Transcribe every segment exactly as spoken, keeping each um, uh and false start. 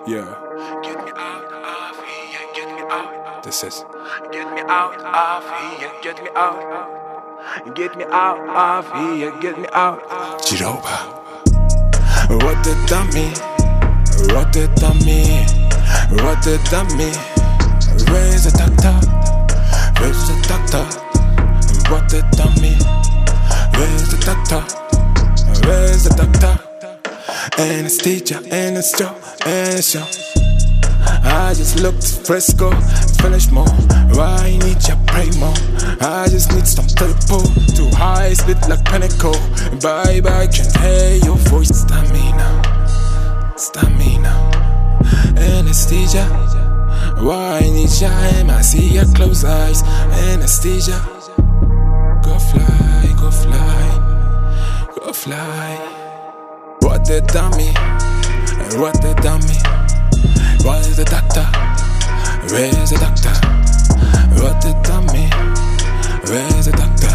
Yeah. Get me out of here, get me out. This is. Get me out of here, get me out. Get me out of here, get me out. Jiroba. What the dummy? What the dummy? What the dummy? Where's the doctor? Where's the doctor? What the dummy? Where's the doctor? Where's the doctor? Anesthesia, anesthesia, anesthesia. I just looked fresco, finish more. Why need you pray more? I just need some tempo. Too high, split like pinnacle. Bye bye, can't hear your voice. Stamina, stamina. Anesthesia. Why need you? I see your closed eyes. Anesthesia. Go fly, go fly, go fly. What the dummy? What the dummy? Where's the doctor? Where's the doctor? What the dummy? Where's the doctor?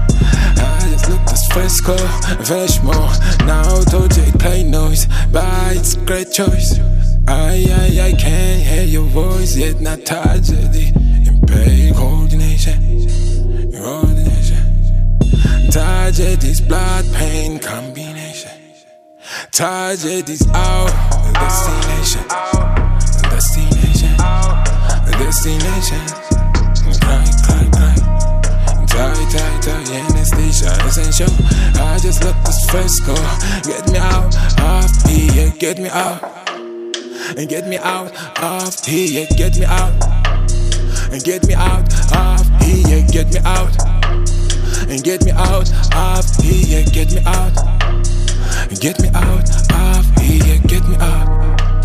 I just looked as fresco, fresh more. Now told you it play noise, but it's great choice. I, I, I can't hear your voice, yet not tragedy. Impaired coordination, coordination. Tragedy's blood pain combination. Tragedy's out, destination, destination, destination. Cry, cry, cry. Die, die, die. Anesthesia essential. I just look this fresco. Get me out of here, get me out. And get me out of here, get me out. And get me out of here, get me out. And get me out of here, get me out. Get me out of here, get me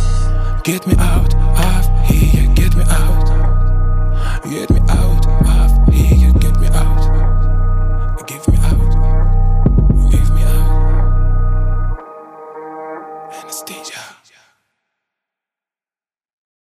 out. Get me out of here, get me out. Get me out of